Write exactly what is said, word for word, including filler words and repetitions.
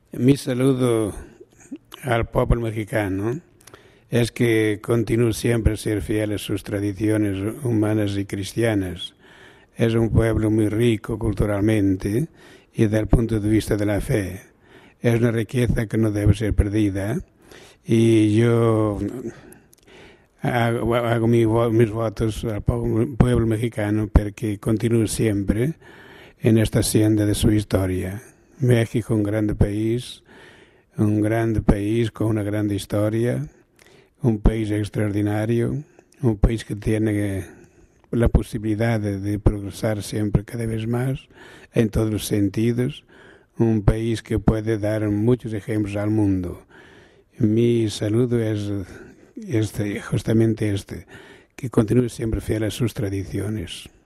Mi saludo al pueblo mexicano es que continúe siempre a ser fiel a sus tradiciones humanas y cristianas. Es un pueblo muy rico culturalmente y desde el punto de vista de la fe. Es una riqueza que no debe ser perdida y yo hago, hago mi, mis votos al pueblo mexicano para que continúe siempre en esta senda de su historia. México, un grande país, un grande país con una grande historia, un país extraordinario, un país que tiene la posibilidad de, de progresar siempre cada vez más en todos los sentidos, un país que puede dar muchos ejemplos al mundo. Mi saludo es este, justamente este, que continúe siempre fiel a sus tradiciones.